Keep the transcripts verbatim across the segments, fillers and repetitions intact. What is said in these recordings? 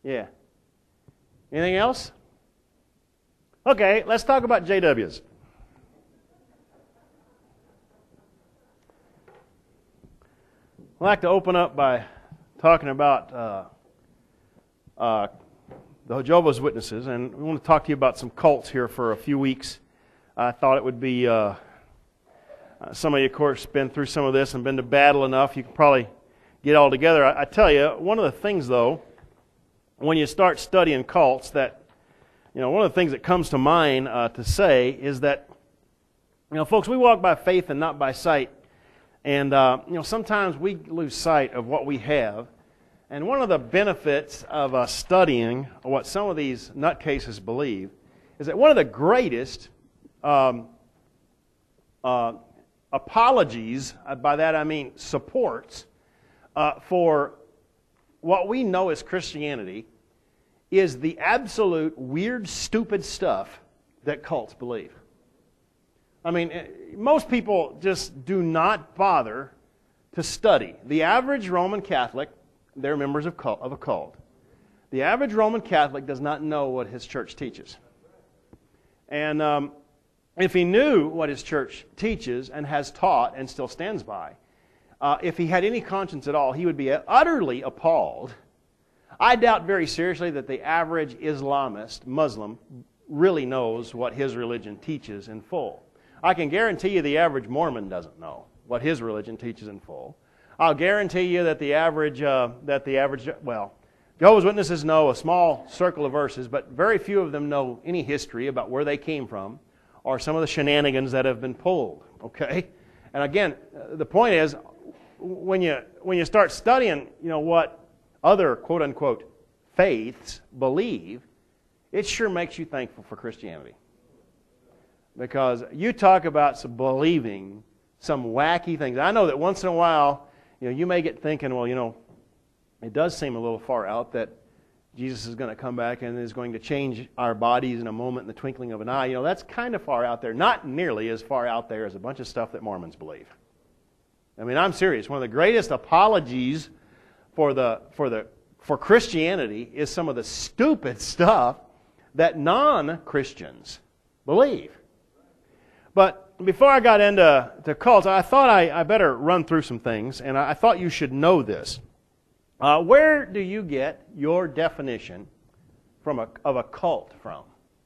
Yeah. Anything else? Okay, let's talk about J Ws. I'd like to open up by talking about uh, uh, the Jehovah's Witnesses, and we want to talk to you about some cults here for a few weeks. I thought it would be, uh, uh, some of you, of course, been through some of this and been to battle enough. You can probably get all together. I, I tell you, one of the things, though, when you start studying cults, that, you know, one of the things that comes to mind uh, to say is that, you know, folks, we walk by faith and not by sight. And, uh, you know, sometimes we lose sight of what we have. And one of the benefits of uh, studying what some of these nutcases believe is that one of the greatest um, uh, apologies, uh, by that I mean supports, uh, for what we know as Christianity is the absolute weird, stupid stuff that cults believe. I mean, most people just do not bother to study. The average Roman Catholic, they're members of, cult, of a cult. The average Roman Catholic does not know what his church teaches. And um, if he knew what his church teaches and has taught and still stands by, uh, if he had any conscience at all, he would be utterly appalled. I doubt very seriously that the average Islamist, Muslim, really knows what his religion teaches in full. I can guarantee you the average Mormon doesn't know what his religion teaches in full. I'll guarantee you that the average, uh, that the average, well, Jehovah's Witnesses know a small circle of verses, but very few of them know any history about where they came from or some of the shenanigans that have been pulled, okay? And again, the point is, when you, when you start studying, you know, what other quote-unquote faiths believe, it sure makes you thankful for Christianity. Because you talk about some believing some wacky things. I know that once in a while, you know, you may get thinking, well, you know, it does seem a little far out that Jesus is going to come back and is going to change our bodies in a moment, in the twinkling of an eye. You know, that's kind of far out there. Not nearly as far out there as a bunch of stuff that Mormons believe. I mean, I'm serious. One of the greatest apologies for the for the for Christianity is some of the stupid stuff that non-Christians believe. But before I got into to cults, I thought I, I better run through some things, and I, I thought you should know this. Uh, where do you get your definition from a, of a cult from?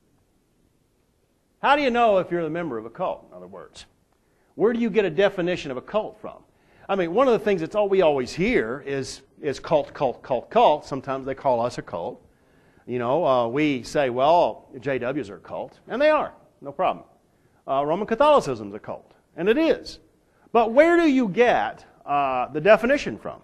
How do you know if you're a member of a cult, in other words? Where do you get a definition of a cult from? I mean, one of the things that's all we always hear is, is cult, cult, cult, cult. Sometimes they call us a cult. You know, uh, we say, well, J Ws are a cult, and they are, no problem. Uh, Roman Catholicism is a cult, and it is. But where do you get uh, the definition from?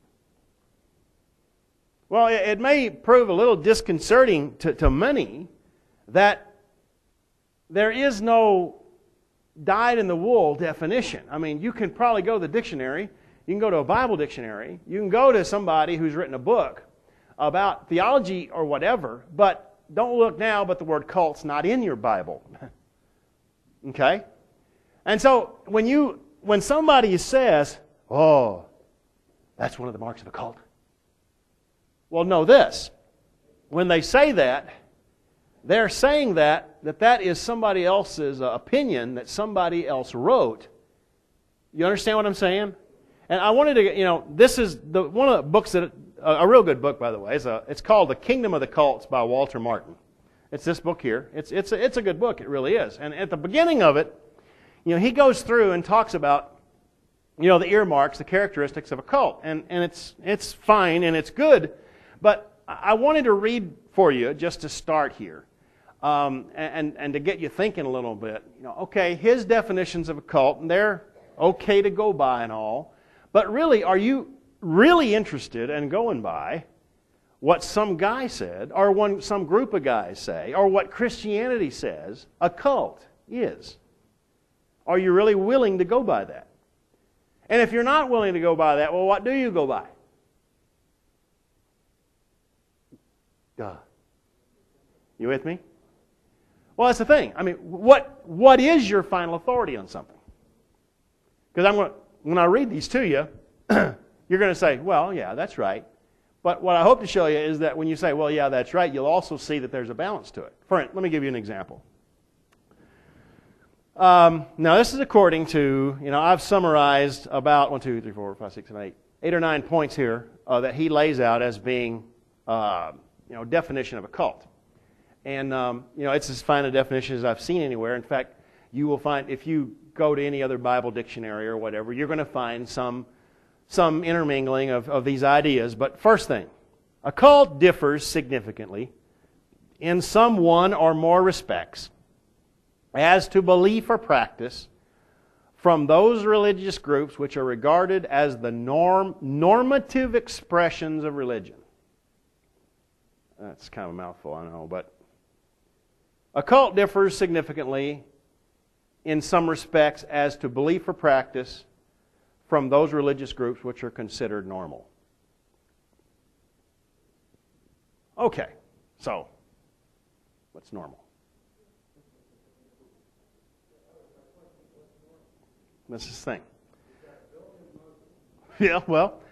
Well, it, it may prove a little disconcerting to, to many that there is no dyed-in-the-wool definition. I mean, you can probably go to the dictionary, you can go to a Bible dictionary, you can go to somebody who's written a book about theology or whatever, but don't look now, but the word cult's not in your Bible. Okay? And so when you when somebody says, oh, that's one of the marks of a cult. Well, know this. When they say that, they're saying that that, that is somebody else's uh, opinion that somebody else wrote. You understand what I'm saying? And I wanted to, you know, this is the one of the books that, uh, a real good book, by the way. It's, a, it's called The Kingdom of the Cults by Walter Martin. It's this book here. It's it's a, it's a good book. It really is. And at the beginning of it, you know, he goes through and talks about, you know, the earmarks, the characteristics of a cult, and and it's it's fine and it's good. But I wanted to read for you just to start here, um, and and to get you thinking a little bit. You know, okay, his definitions of a cult, and they're okay to go by and all, but really, are you really interested in going by what some guy said, or one, some group of guys say, or what Christianity says a cult is? Are you really willing to go by that? And if you're not willing to go by that, well, what do you go by? Duh. You with me? Well, that's the thing. I mean, what what is your final authority on something? Because I'm going to, when I read these to you, you're going to say, well, yeah, that's right. But what I hope to show you is that when you say, well, yeah, that's right, you'll also see that there's a balance to it. For let me give you an example. Um, now, this is according to, you know, I've summarized about one, two, three, four, five, six, seven, eight, eight or nine points here uh, that he lays out as being, uh, you know, definition of a cult. And, um, you know, it's as fine a definition as I've seen anywhere. In fact, you will find, if you go to any other Bible dictionary or whatever, you're going to find some some intermingling of, of these ideas. But first thing, a cult differs significantly in some one or more respects as to belief or practice from those religious groups which are regarded as the norm, normative expressions of religion. That's kind of a mouthful, I know, but a cult differs significantly in some respects as to belief or practice from those religious groups which are considered normal. Okay, so what's normal? That's this thing. Yeah, well.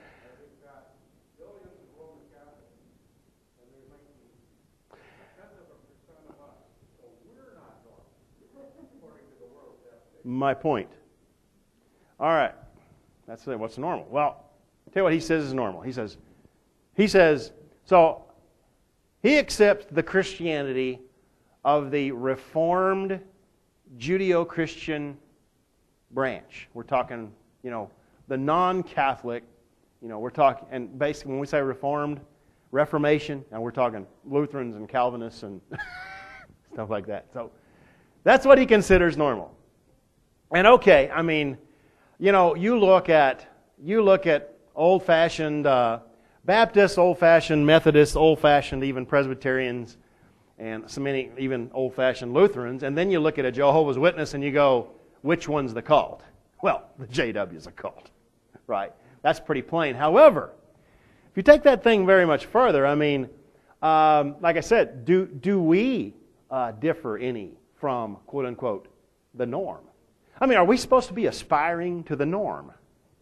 My point. All right. That's it. What's normal? Well, I'll tell you what he says is normal. He says, he says, so he accepts the Christianity of the Reformed Judeo-Christian branch. We're talking, you know, the non-Catholic, you know, we're talking, and basically when we say Reformed, Reformation, and we're talking Lutherans and Calvinists and stuff like that. So that's what he considers normal. And okay, I mean, you know, you look at you look at old-fashioned uh, Baptists, old-fashioned Methodists, old-fashioned even Presbyterians, and so many even old-fashioned Lutherans, and then you look at a Jehovah's Witness and you go, which one's the cult? Well, the J W is a cult, right? That's pretty plain. However, if you take that thing very much further, I mean, um, like I said, do do we uh, differ any from quote unquote the norm? I mean, are we supposed to be aspiring to the norm?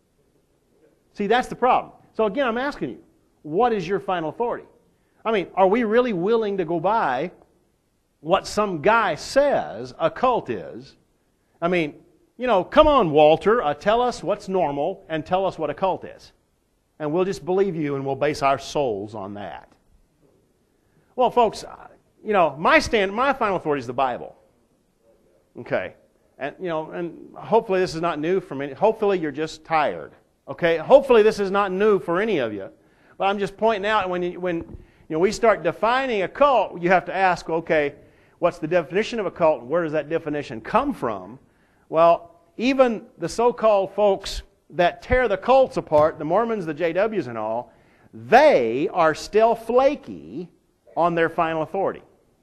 See, that's the problem. So again, I'm asking you, what is your final authority? I mean, are we really willing to go by what some guy says a cult is? I mean, you know, come on, Walter, uh, tell us what's normal and tell us what a cult is. And we'll just believe you and we'll base our souls on that. Well, folks, you know, my stand, my final authority is the Bible. Okay. And, you know, and hopefully this is not new for me. Hopefully you're just tired. Okay? Hopefully this is not new for any of you. But I'm just pointing out when, you, when you know, we start defining a cult, you have to ask, okay, what's the definition of a cult? Where does that definition come from? Well, even the so-called folks that tear the cults apart, the Mormons, the J Ws and all, they are still flaky on their final authority.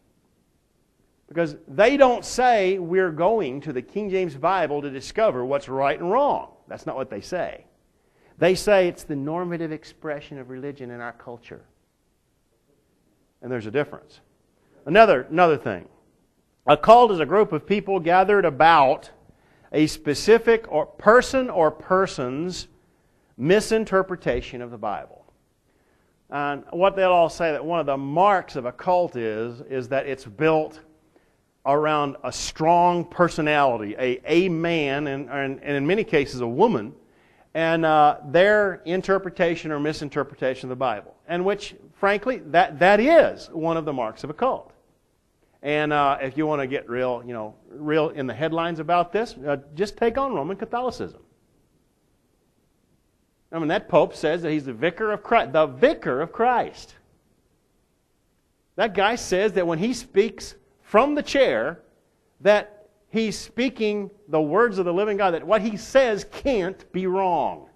Because they don't say we're going to the King James Bible to discover what's right and wrong. That's not what they say. They say it's the normative expression of religion in our culture. And there's a difference. Another, another thing. A cult is a group of people gathered about a specific or person or persons misinterpretation of the Bible. And what they'll all say that one of the marks of a cult is, is that it's built around a strong personality, a, a man, and, and, and in many cases a woman, and uh, their interpretation or misinterpretation of the Bible. And which, frankly, that, that is one of the marks of a cult. And uh, if you want to get real, you know, real in the headlines about this, uh, just take on Roman Catholicism. I mean, that Pope says that he's the vicar of Christ. The vicar of Christ. That guy says that when he speaks from the chair, that he's speaking the words of the living God, that what he says can't be wrong.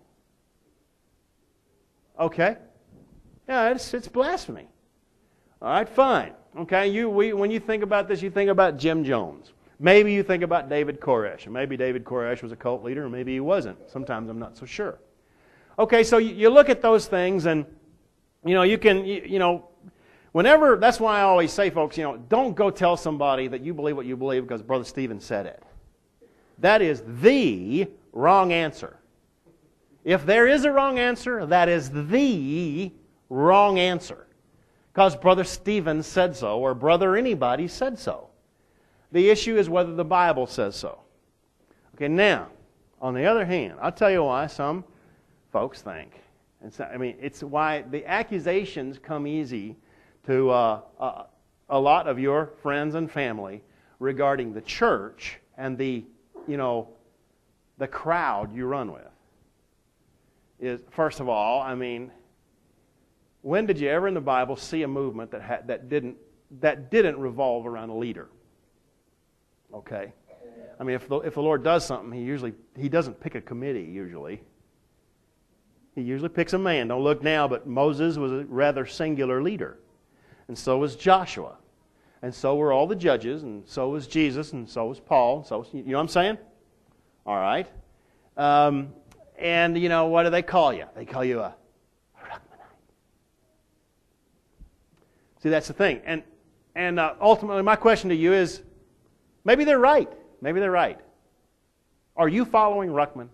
Okay? Yeah, it's, it's blasphemy. All right, fine. Okay, you we when you think about this, you think about Jim Jones. Maybe you think about David Koresh. Maybe David Koresh was a cult leader, or maybe he wasn't. Sometimes I'm not so sure. Okay, so you, you look at those things, and you know you can you, you know whenever. That's why I always say, folks, you know, don't go tell somebody that you believe what you believe because Brother Stephen said it. That is the wrong answer. If there is a wrong answer, that is the Wrong answer. Because Brother Stephen said so, or Brother anybody said so. The issue is whether the Bible says so. Okay, now, on the other hand, I'll tell you why some folks think. It's, I mean, it's why the accusations come easy to uh, uh, a lot of your friends and family regarding the church and the, you know, the crowd you run with. Is first of all, I mean, when did you ever in the Bible see a movement that had, that didn't that didn't revolve around a leader? Okay, I mean, if the, if the Lord does something, He usually He doesn't pick a committee. Usually, He usually picks a man. Don't look now, but Moses was a rather singular leader, and so was Joshua, and so were all the judges, and so was Jesus, and so was Paul. And so was, you know what I'm saying? All right, um, and you know what do they call you? They call you a See, that's the thing. And and uh, ultimately, my question to you is, maybe they're right. Maybe they're right. Are you following Ruckman?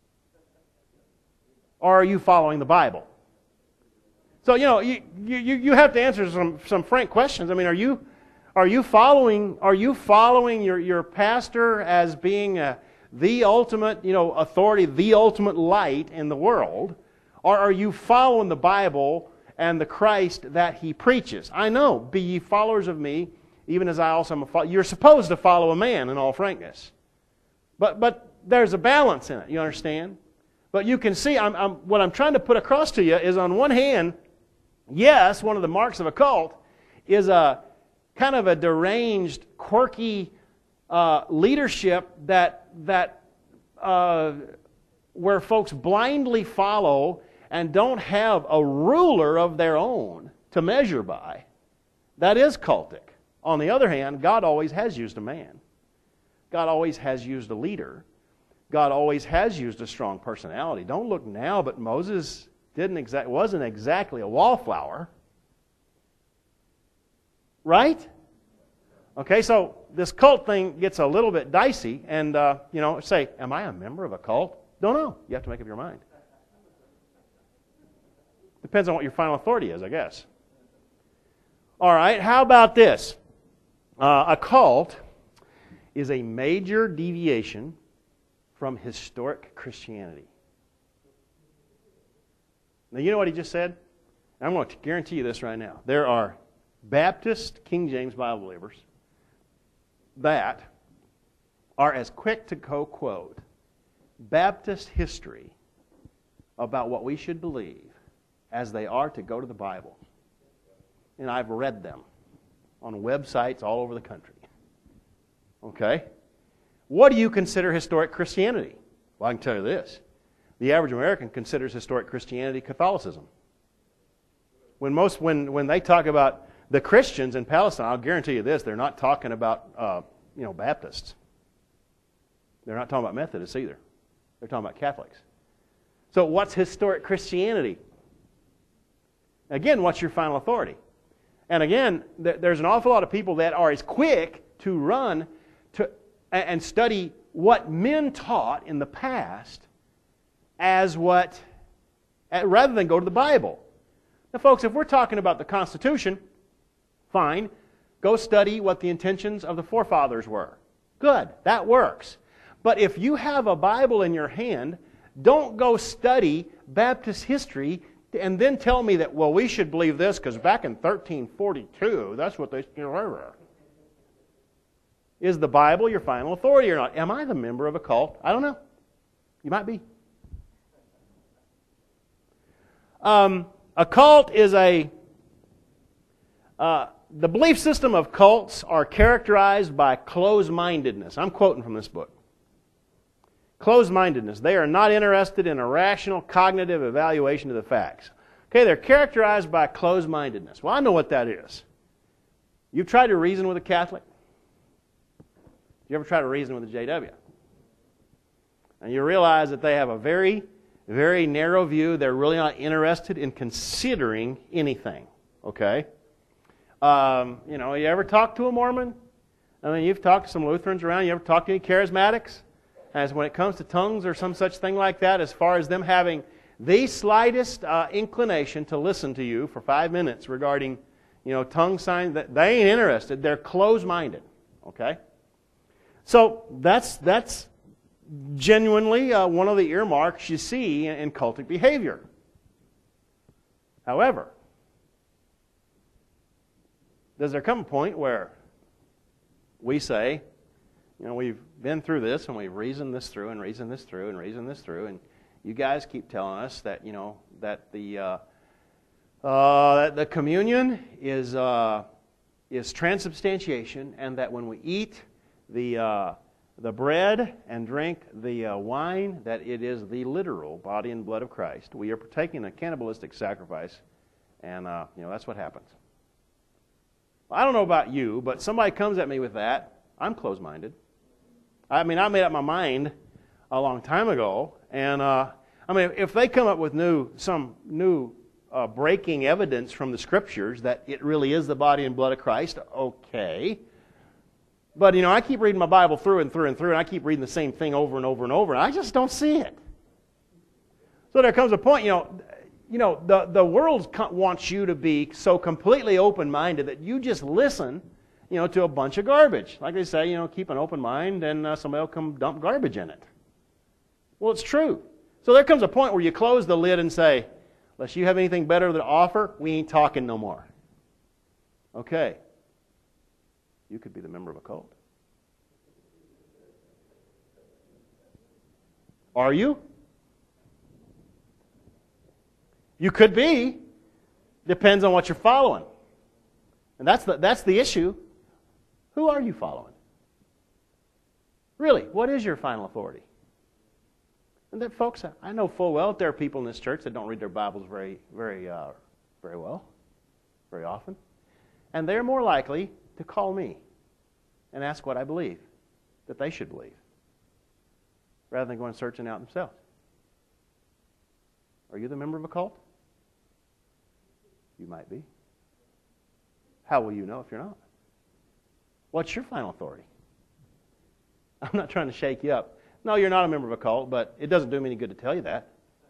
Or are you following the Bible? So, you know, you, you, you have to answer some, some frank questions. I mean, are you are you following are you following your, your pastor as being a, the ultimate, you know, authority, the ultimate light in the world? Or are you following the Bible and the Christ that He preaches? I know, be ye followers of me, even as I also am a follower. You're supposed to follow a man, in all frankness. But but there's a balance in it, you understand? But you can see, I'm, I'm, what I'm trying to put across to you is, on one hand, yes, one of the marks of a cult is a kind of a deranged, quirky uh, leadership that, that uh, where folks blindly follow and don't have a ruler of their own to measure by. That is cultic. On the other hand, God always has used a man. God always has used a leader. God always has used a strong personality. Don't look now, but Moses didn't exact, wasn't exactly a wallflower. Right? Okay, so this cult thing gets a little bit dicey, and, uh, you know, say, am I a member of a cult? Don't know. You have to make up your mind. Depends on what your final authority is, I guess. All right, how about this? Uh, a cult is a major deviation from historic Christianity. Now, you know what he just said? I'm going to guarantee you this right now. There are Baptist King James Bible believers that are as quick to co-quote Baptist history about what we should believe as they are to go to the Bible. And I've read them on websites all over the country. Okay? What do you consider historic Christianity? Well, I can tell you this. The average American considers historic Christianity Catholicism. When most, when, when they talk about the Christians in Palestine, I'll guarantee you this, they're not talking about uh, you know, Baptists. They're not talking about Methodists either. They're talking about Catholics. So what's historic Christianity? Again, what's your final authority? And again, th- there's an awful lot of people that are as quick to run to and study what men taught in the past as what, rather than go to the Bible. Now, folks, if we're talking about the Constitution, fine. Go study what the intentions of the forefathers were. Good, that works. But if you have a Bible in your hand, don't go study Baptist history and then tell me that, well, we should believe this because back in thirteen forty-two, that's what they... Is the Bible your final authority or not? Am I the member of a cult? I don't know. You might be. Um, a cult is a... Uh, the belief system of cults are characterized by closed-mindedness. I'm quoting from this book. Closed-mindedness. They are not interested in a rational, cognitive evaluation of the facts. Okay, they're characterized by closed-mindedness. Well, I know what that is. You've tried to reason with a Catholic? You ever try to reason with a J W? And you realize that they have a very, very narrow view. They're really not interested in considering anything. Okay? Um, you know, you ever talk to a Mormon? I mean, you've talked to some Lutherans around. You ever talked to any charismatics? As when it comes to tongues or some such thing like that, as far as them having the slightest uh, inclination to listen to you for five minutes regarding, you know, tongue signs, that they ain't interested. They're closed-minded. Okay? So that's that's genuinely uh, one of the earmarks you see in, in cultic behavior. However, does there come a point where we say, you know, we've been through this and we've reasoned this through and reasoned this through and reasoned this through, and you guys keep telling us that, you know, that the uh, uh, that the communion is uh, is transubstantiation, and that when we eat the uh, the bread and drink the uh, wine, that it is the literal body and blood of Christ. We are partaking a cannibalistic sacrifice, and uh, you know, that's what happens. I don't know about you, but somebody comes at me with that, I'm closed-minded. I mean, I made up my mind a long time ago, and uh, I mean, if they come up with new some new uh, breaking evidence from the Scriptures that it really is the body and blood of Christ, okay. But, you know, I keep reading my Bible through and through and through, and I keep reading the same thing over and over and over, and I just don't see it. So there comes a point, you know, you know, the, the world wants you to be so completely open-minded that you just listen, you know, to a bunch of garbage. Like they say, you know, keep an open mind, and uh, somebody will come dump garbage in it. Well, it's true. So there comes a point where you close the lid and say, unless you have anything better to offer, we ain't talking no more. Okay. You could be the member of a cult. Are you? You could be. Depends on what you're following. And that's the, that's the issue. Who are you following? Really, what is your final authority? And that, folks, I know full well that there are people in this church that don't read their Bibles very, very, uh, very well, very often. And they're more likely to call me and ask what I believe, that they should believe, rather than going searching out themselves. Are you the member of a cult? You might be. How will you know if you're not? What's your final authority? I'm not trying to shake you up. No, you're not a member of a cult, but it doesn't do me any good to tell you that.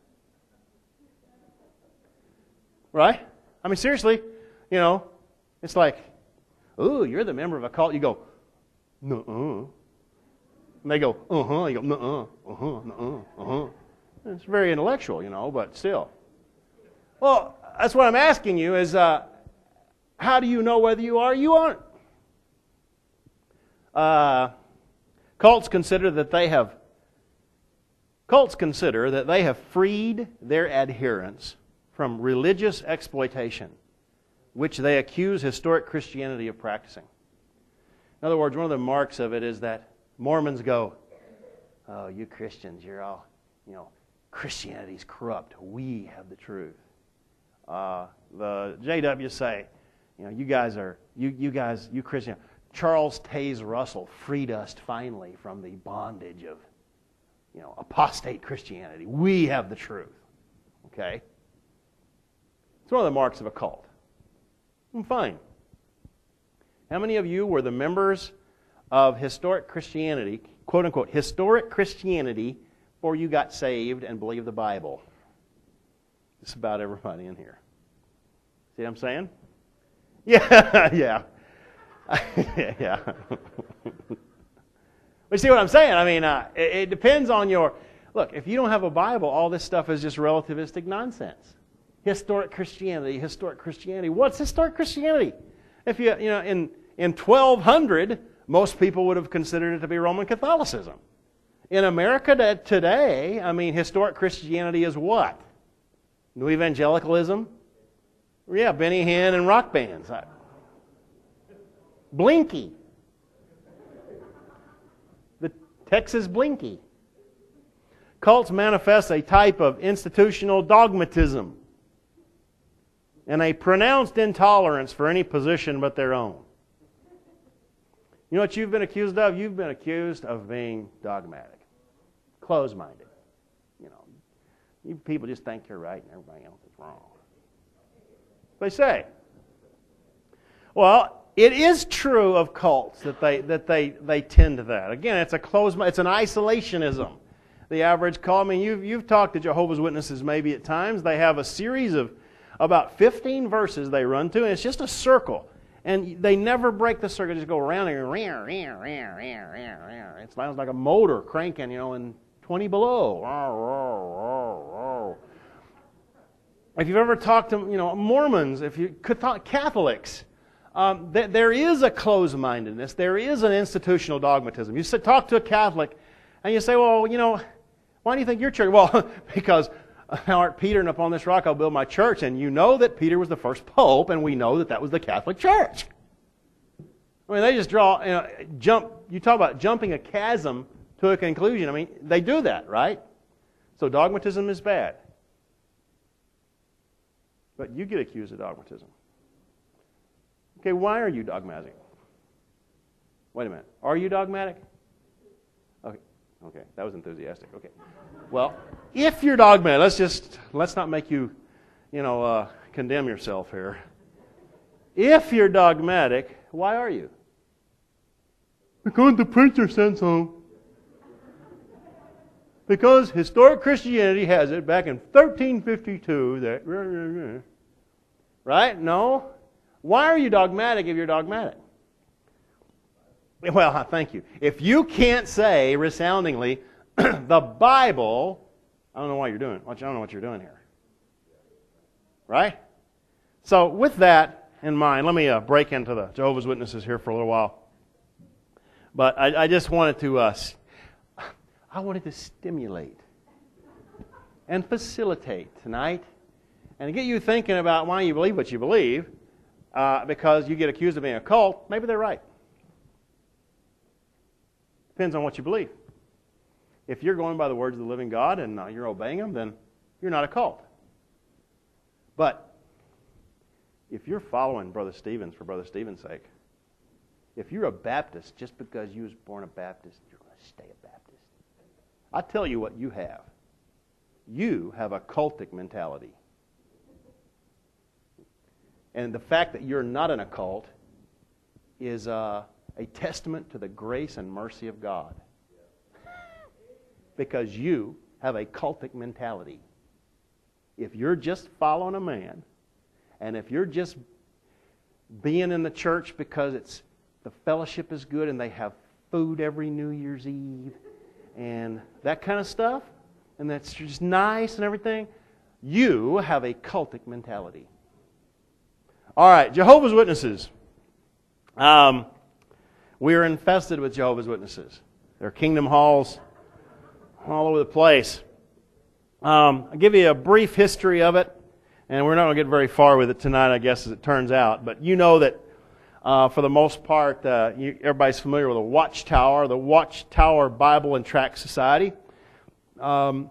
Right? I mean, seriously, you know, it's like, ooh, you're the member of a cult. You go, nuh-uh. And they go, uh-huh. You go, nuh-uh, uh-huh, nuh-uh, uh-huh. It's very intellectual, you know, but still. Well, that's what I'm asking you is, uh, how do you know whether you are or you aren't? Uh, cults consider that they have cults consider that they have freed their adherents from religious exploitation, which they accuse historic Christianity of practicing. In other words, one of the marks of it is that Mormons go, oh, you Christians, you're all, you know, Christianity's corrupt. We have the truth. Uh, the J W say, you know, you guys are, you, you guys, you Christians, Charles Taze Russell freed us finally from the bondage of, you know, apostate Christianity. We have the truth. Okay? It's one of the marks of a cult. Mm, fine. How many of you were the members of historic Christianity, quote unquote, historic Christianity, before you got saved and believed the Bible? Just about everybody in here. See what I'm saying? Yeah, yeah. yeah. But see what I'm saying? I mean, uh, it, it depends on your... Look, if you don't have a Bible, all this stuff is just relativistic nonsense. Historic Christianity, historic Christianity. What's historic Christianity? If you, you know, in, in twelve hundred, most people would have considered it to be Roman Catholicism. In America today, I mean, historic Christianity is what? New evangelicalism? Yeah, Benny Hinn and rock bands. Blinky. The Texas Blinky. Cults manifest a type of institutional dogmatism and a pronounced intolerance for any position but their own. You know what you've been accused of? You've been accused of being dogmatic, closed-minded. You know, you people just think you're right and everybody else is wrong. They say. Well, it is true of cults that they that they they tend to that. Again, it's a closed, it's an isolationism. the average call. I mean, you've, you've talked to Jehovah's Witnesses maybe at times. They have a series of about fifteen verses they run to, and it's just a circle. And they never break the circle, just go around and it sounds like a motor cranking, you know, in twenty below. If you've ever talked to, you know, Mormons, if you could talk Catholics, um, th- there is a closed-mindedness. There is an institutional dogmatism. You sit, talk to a Catholic, and you say, well, you know, why do you think your church? Well, because thou art Peter, and upon this rock I'll build my church. And you know that Peter was the first pope, and we know that that was the Catholic Church. I mean, they just draw, you know, jump. You talk about jumping a chasm to a conclusion. I mean, they do that, right? So dogmatism is bad. But you get accused of dogmatism. Okay, why are you dogmatic? Wait a minute. Are you dogmatic? Okay, okay, that was enthusiastic. Okay. Well, if you're dogmatic, let's just, let's not make you, you know, uh, condemn yourself here. If you're dogmatic, why are you? Because the preacher said so. Because historic Christianity has it back in thirteen fifty-two that... Right? No? Why are you dogmatic if you're dogmatic? Well, thank you. If you can't say resoundingly, the Bible, I don't know why you're doing it. I don't know what you're doing here. Right? So with that in mind, let me uh, break into the Jehovah's Witnesses here for a little while. But I, I just wanted to... Uh, I wanted to stimulate and facilitate tonight and to get you thinking about why you believe what you believe, uh, because you get accused of being a cult. Maybe they're right. Depends on what you believe. If you're going by the words of the living God and uh, you're obeying them, then you're not a cult. But if you're following Brother Stevens for Brother Stevens' sake, if you're a Baptist just because you was born a Baptist, you're going to stay a Baptist. I tell you what you have. You have a cultic mentality. And the fact that you're not in a cult is uh, a testament to the grace and mercy of God. Because you have a cultic mentality. If you're just following a man, and if you're just being in the church because it's the fellowship is good and they have food every New Year's Eve, and that kind of stuff, and that's just nice and everything, you have a cultic mentality. All right, Jehovah's Witnesses. Um, we are infested with Jehovah's Witnesses. There are kingdom halls all over the place. Um, I'll give you a brief history of it, and we're not going to get very far with it tonight, I guess, as it turns out. But you know that Uh, for the most part, uh, you, everybody's familiar with the Watchtower, the Watchtower Bible and Tract Society. Um,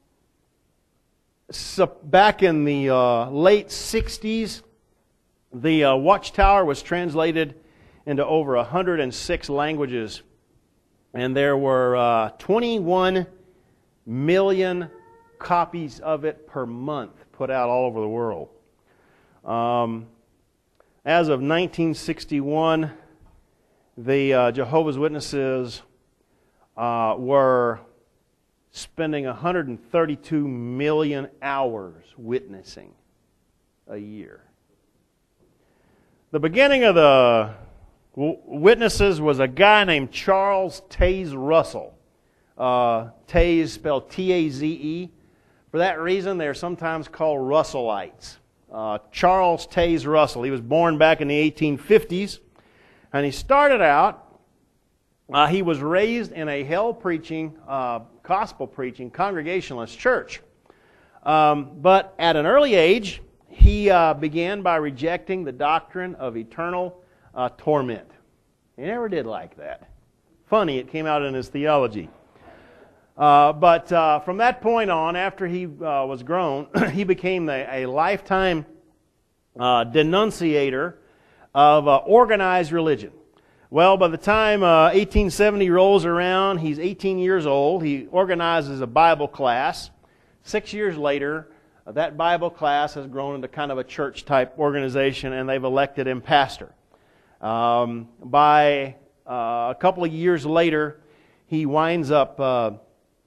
so back in the uh, late sixties, the uh, Watchtower was translated into over one hundred six languages, and there were uh, twenty-one million copies of it per month put out all over the world. Um, As of nineteen sixty-one, the uh, Jehovah's Witnesses uh, were spending one hundred thirty-two million hours witnessing a year. The beginning of the w- witnesses was a guy named Charles Taze Russell. Uh, Taze spelled T A Z E. For that reason, they're sometimes called Russellites. Uh, Charles Taze Russell. He was born back in the eighteen fifties, and he started out, uh, he was raised in a hell-preaching, uh, gospel-preaching Congregationalist church. Um, but at an early age, he uh, began by rejecting the doctrine of eternal uh, torment. He never did like that. Funny, it came out in his theology. Uh, but uh, from that point on, after he uh, was grown, he became a, a lifetime uh, denunciator of uh, organized religion. Well, by the time uh, eighteen seventy rolls around, he's eighteen years old. He organizes a Bible class. Six years later, uh, that Bible class has grown into kind of a church-type organization, and they've elected him pastor. Um, by uh, a couple of years later, he winds up... Uh,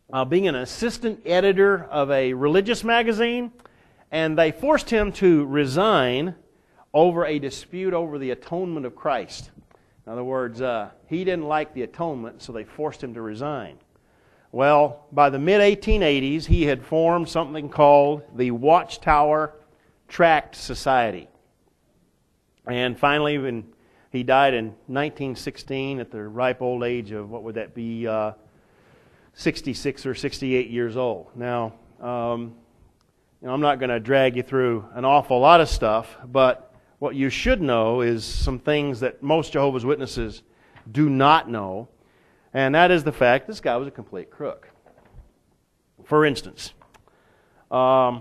uh, being an assistant editor of a religious magazine, and they forced him to resign over a dispute over the atonement of Christ. In other words, uh, he didn't like the atonement, so they forced him to resign. Well, by the mid eighteen eighties, he had formed something called the Watchtower Tract Society. And finally, when he died in nineteen sixteen at the ripe old age of, what would that be, uh, sixty-six or sixty-eight years old. Now, um, you know, I'm not going to drag you through an awful lot of stuff, but what you should know is some things that most Jehovah's Witnesses do not know, and that is the fact this guy was a complete crook. For instance, um,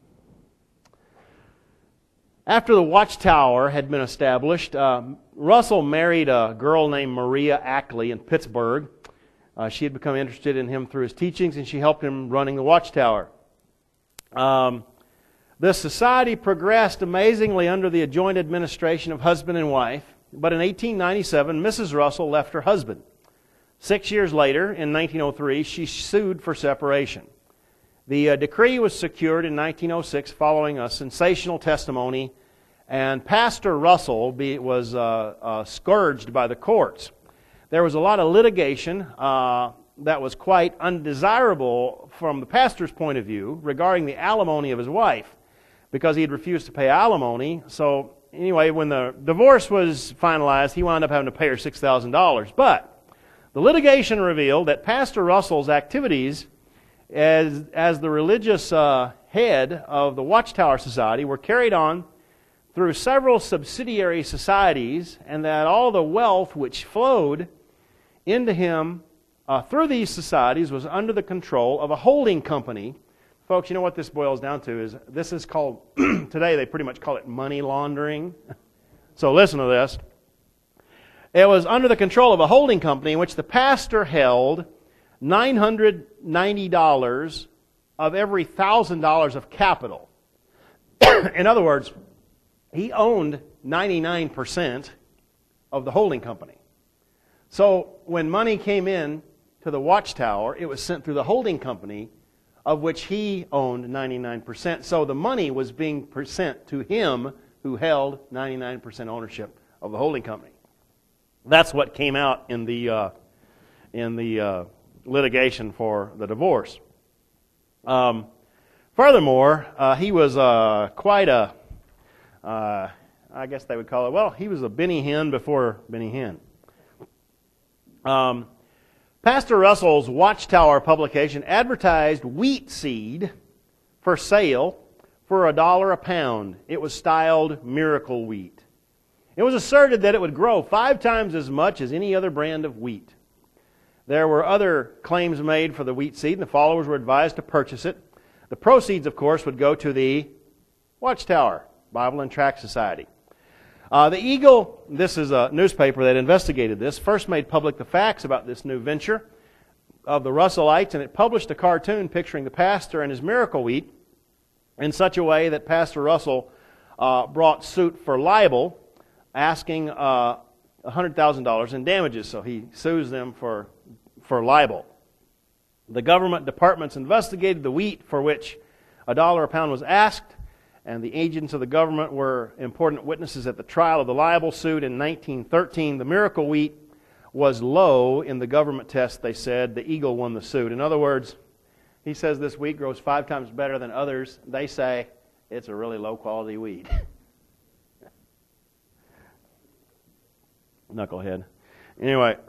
after the Watchtower had been established, uh, Russell married a girl named Maria Ackley in Pittsburgh. Uh, she had become interested in him through his teachings, and she helped him running the Watchtower. Um, this society progressed amazingly under the joint administration of husband and wife, but in eighteen ninety-seven, Missus Russell left her husband. Six years later, in nineteen oh three, she sued for separation. The uh, decree was secured in nineteen oh six following a sensational testimony, and Pastor Russell be, was uh, uh, scourged by the courts. There was a lot of litigation uh, that was quite undesirable from the pastor's point of view regarding the alimony of his wife, because he had refused to pay alimony. So anyway, when the divorce was finalized, he wound up having to pay her six thousand dollars. But the litigation revealed that Pastor Russell's activities as, as the religious uh, head of the Watchtower Society were carried on through several subsidiary societies, and that all the wealth which flowed into him uh, through these societies was under the control of a holding company. Folks, you know what this boils down to is this is called, today they pretty much call it money laundering. So listen to this. It was under the control of a holding company in which the pastor held nine hundred ninety dollars of every one thousand dollars of capital. In other words, he owned ninety-nine percent of the holding company. So when money came in to the Watchtower, it was sent through the holding company, of which he owned ninety-nine percent. So the money was being sent to him, who held ninety-nine percent ownership of the holding company. That's what came out in the uh, in the uh, litigation for the divorce. Um, furthermore, uh, he was uh, quite a, uh, I guess they would call it, well, he was a Benny Hinn before Benny Hinn. Um, Pastor Russell's Watchtower publication advertised wheat seed for sale for a dollar a pound. It was styled Miracle Wheat. It was asserted that it would grow five times as much as any other brand of wheat. There were other claims made for the wheat seed, and the followers were advised to purchase it. The proceeds, of course, would go to the Watchtower Bible and Tract Society. Uh, the Eagle, this is a newspaper that investigated this, first made public the facts about this new venture of the Russellites, and it published a cartoon picturing the pastor and his miracle wheat in such a way that Pastor Russell uh, brought suit for libel, asking uh, one hundred thousand dollars in damages. So he sues them for, for libel. The government departments investigated the wheat for which a dollar a pound was asked, and the agents of the government were important witnesses at the trial of the libel suit in nineteen thirteen. The miracle wheat was low in the government test, they said. The Eagle won the suit. In other words, he says this wheat grows five times better than others. They say it's a really low-quality wheat. Knucklehead. Anyway,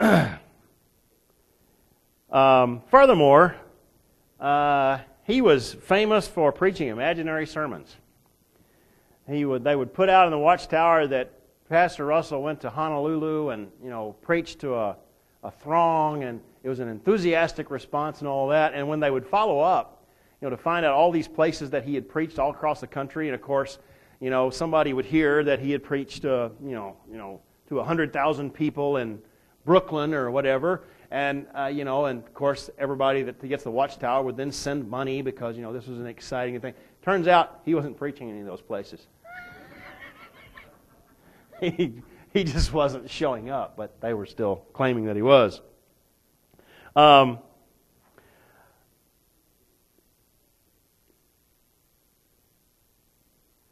um, furthermore, uh, he was famous for preaching imaginary sermons. He would, they would put out in the Watchtower that Pastor Russell went to Honolulu and, you know, preached to a, a throng, and it was an enthusiastic response and all that. And when they would follow up, you know, to find out all these places that he had preached all across the country, and of course, you know, somebody would hear that he had preached, uh, you know, you know, to one hundred thousand people in Brooklyn or whatever, and uh, you know, and of course, everybody that gets the Watchtower would then send money because, you know, this was an exciting thing. Turns out he wasn't preaching in any of those places. He, he just wasn't showing up, but they were still claiming that he was. Um,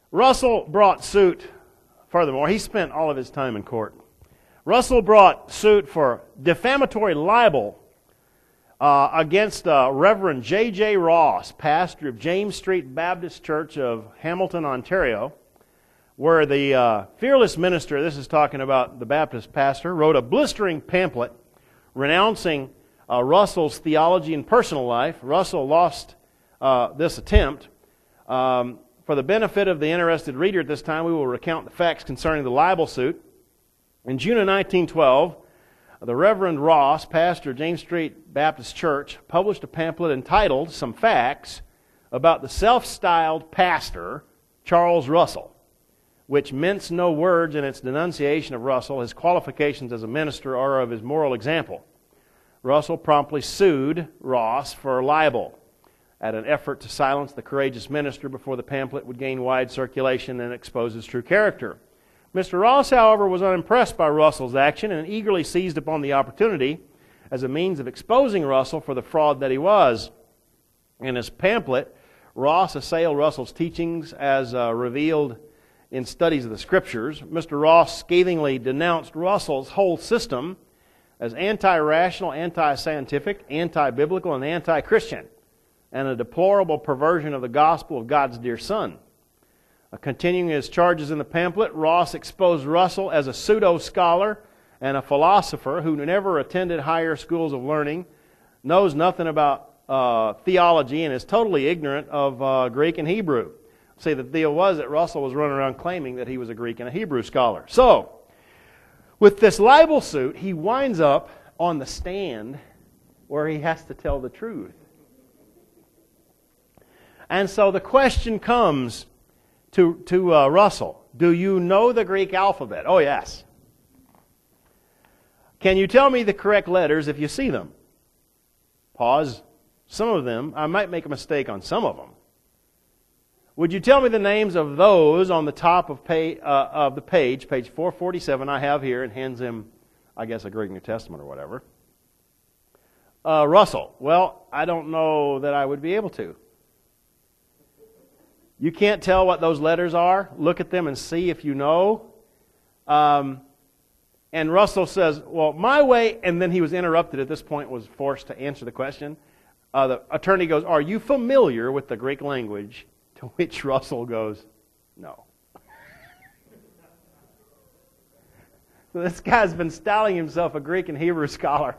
Russell brought suit, furthermore, he spent all of his time in court. Russell brought suit for defamatory libel uh, against uh, Reverend J J Ross, pastor of James Street Baptist Church of Hamilton, Ontario, where the uh, fearless minister, this is talking about the Baptist pastor, wrote a blistering pamphlet renouncing uh, Russell's theology and personal life. Russell lost uh, this attempt. Um, for the benefit of the interested reader at this time, we will recount the facts concerning the libel suit. In June of nineteen twelve, the Reverend Ross, pastor of James Street Baptist Church, published a pamphlet entitled Some Facts about the Self-Styled Pastor, Charles Russell, which minced no words in its denunciation of Russell, his qualifications as a minister, or of his moral example. Russell promptly sued Ross for libel at an effort to silence the courageous minister before the pamphlet would gain wide circulation and expose his true character. Mister Ross, however, was unimpressed by Russell's action and eagerly seized upon the opportunity as a means of exposing Russell for the fraud that he was. In his pamphlet, Ross assailed Russell's teachings as uh, revealed in studies of the Scriptures. Mister Ross scathingly denounced Russell's whole system as anti-rational, anti-scientific, anti-biblical, and anti-Christian, and a deplorable perversion of the gospel of God's dear Son. Uh, continuing his charges in the pamphlet, Ross exposed Russell as a pseudo-scholar and a philosopher who never attended higher schools of learning, knows nothing about uh, theology, and is totally ignorant of uh, Greek and Hebrew. See, the deal was that Russell was running around claiming that he was a Greek and a Hebrew scholar. So, with this libel suit, he winds up on the stand where he has to tell the truth. And so the question comes to, to uh, Russell, do you know the Greek alphabet? Oh, yes. Can you tell me the correct letters if you see them? Pause. Some of them, I might make a mistake on some of them. Would you tell me the names of those on the top of, pay, uh, of the page, page four forty-seven I have here, and hands him, I guess, a Greek New Testament or whatever. Uh, Russell, well, I don't know that I would be able to. You can't tell what those letters are? Look at them and see if you know. Um, and Russell says, well, my way, and then he was interrupted at this point, was forced to answer the question. Uh, the attorney goes, are you familiar with the Greek language? To which Russell goes, no. So this guy's been styling himself a Greek and Hebrew scholar.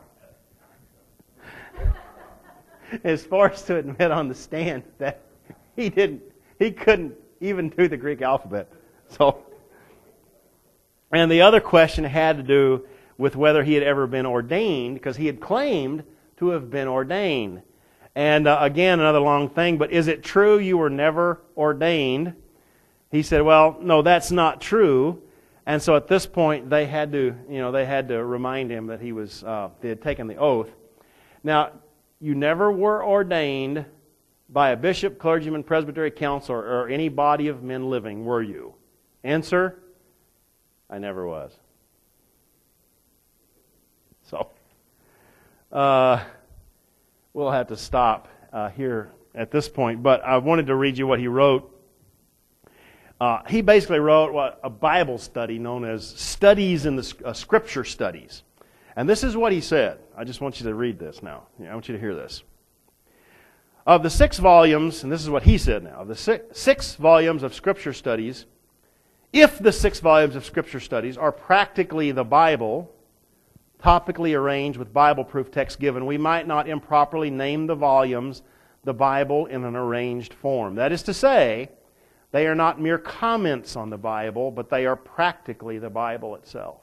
Is forced to admit on the stand that he didn't, he couldn't even do the Greek alphabet. So, and the other question had to do with whether he had ever been ordained, because he had claimed to have been ordained. And uh, again, another long thing, but is it true you were never ordained? He said, well, no, that's not true. And so at this point, they had to, you know, they had to remind him that he was, uh, they had taken the oath. Now, you never were ordained by a bishop, clergyman, presbytery, council, or, or any body of men living, were you? Answer, I never was. So, uh... we'll have to stop uh, here at this point, but I wanted to read you what he wrote. Uh, he basically wrote what a Bible study known as Studies in the uh, Scripture Studies. And this is what he said. I just want you to read this now. I want you to hear this. Of the six volumes, and this is what he said now, of the six, six volumes of Scripture Studies, if the six volumes of Scripture Studies are practically the Bible, topically arranged with Bible-proof text given, we might not improperly name the volumes the Bible in an arranged form. That is to say, they are not mere comments on the Bible, but they are practically the Bible itself.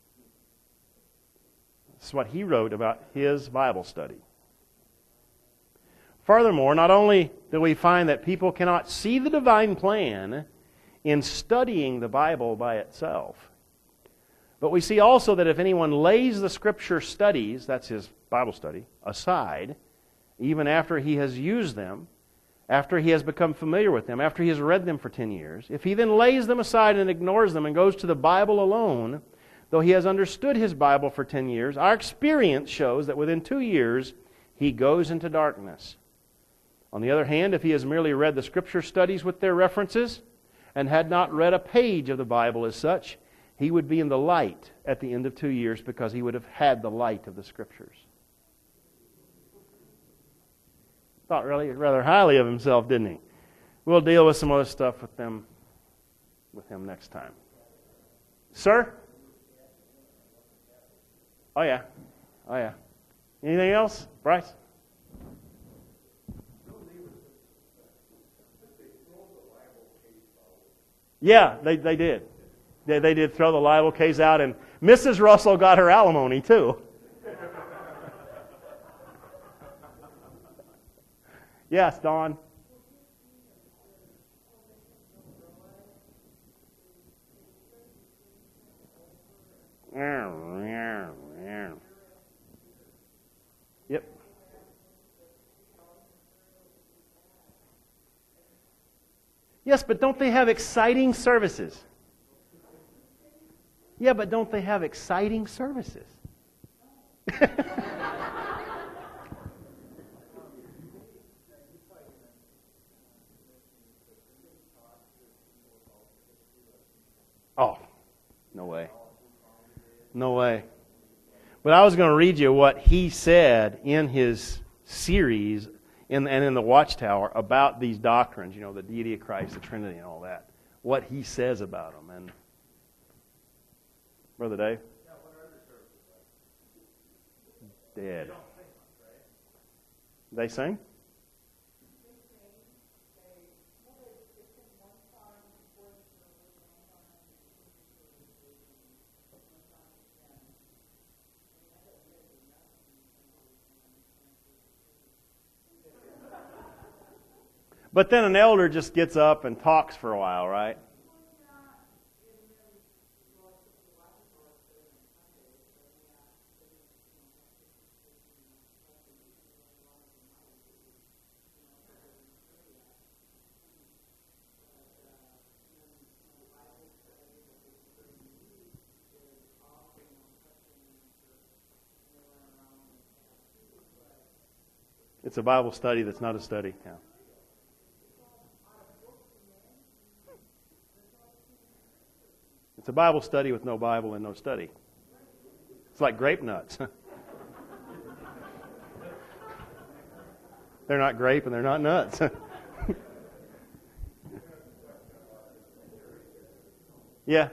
That's what he wrote about his Bible study. Furthermore, not only do we find that people cannot see the divine plan in studying the Bible by itself, but we see also that if anyone lays the Scripture studies, that's his Bible study, aside, even after he has used them, after he has become familiar with them, after he has read them for ten years, if he then lays them aside and ignores them and goes to the Bible alone, though he has understood his Bible for ten years, our experience shows that within two years he goes into darkness. On the other hand, if he has merely read the Scripture studies with their references, and had not read a page of the Bible as such, he would be in the light at the end of two years because he would have had the light of the Scriptures. Thought really rather highly of himself, didn't he? We'll deal with some other stuff with them, with him next time. Sir? Oh yeah, oh yeah. Anything else, Bryce? Yeah, they they did. They, they did throw the libel case out, and Missus Russell got her alimony too. Yes, Dawn. Yep. Yes, but don't they have exciting services? Yeah, but don't they have exciting services? Oh, no way. No way. But I was going to read you what he said in his series in, and in the Watchtower about these doctrines, you know, the deity of Christ, the Trinity, and all that. What he says about them. And Brother Dave? Yeah, what are the services like? Dead. They don't sing much, right? They sing? But then an elder just gets up and talks for a while, right? It's a Bible study that's not a study. Yeah. It's a Bible study with no Bible and no study. It's like grape nuts. They're not grape and they're not nuts. Yeah.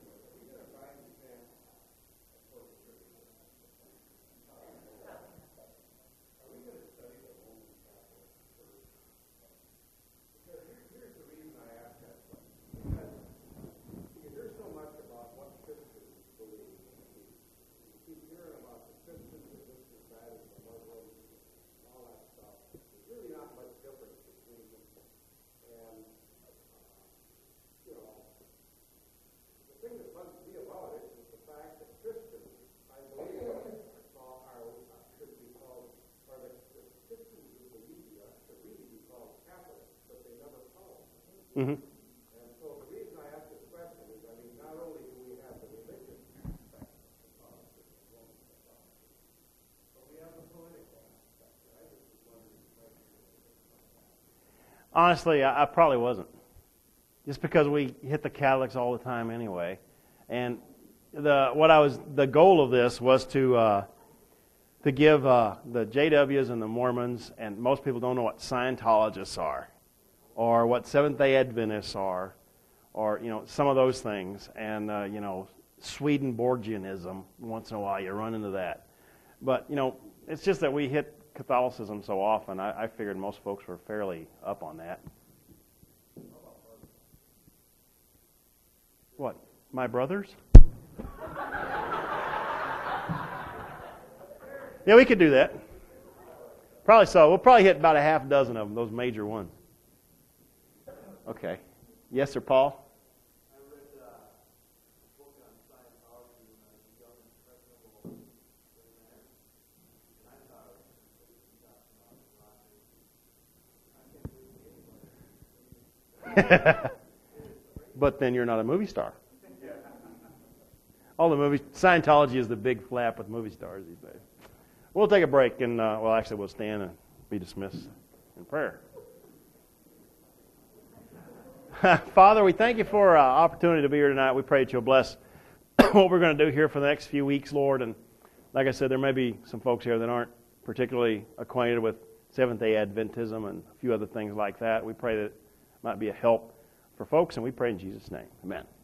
Mm-hmm. And so the reason I ask this question is, I mean, not only do we have the religious aspect of Catholicism, Roman Catholicism, but we have the political aspect. I just was wondering if you might Honestly, I, I probably wasn't. Just because we hit the Catholics all the time anyway. And the what I was the goal of this was to uh, to give uh, the J Ws and the Mormons, and most people don't know what Scientologists are, or what Seventh-day Adventists are, or, you know, some of those things. And, uh, you know, Swedenborgianism, once in a while you run into that. But, you know, it's just that we hit Catholicism so often, I, I figured most folks were fairly up on that. What, my brothers? Yeah, we could do that. Probably so. We'll probably hit about a half dozen of them, those major ones. Okay. Yes, sir, Paul? I read uh, a book on Scientology when I was a young, impressionable young man, and I thought it was not not anybody. But then you're not a movie star. All the movies, Scientology is the big flap with movie stars these days. We'll take a break, and, uh, well, actually, we'll stand and be dismissed in prayer. Father, we thank you for uh, opportunity to be here tonight. We pray that you'll bless what we're going to do here for the next few weeks, Lord. And like I said, there may be some folks here that aren't particularly acquainted with Seventh-day Adventism and a few other things like that. We pray that it might be a help for folks, and we pray in Jesus' name. Amen.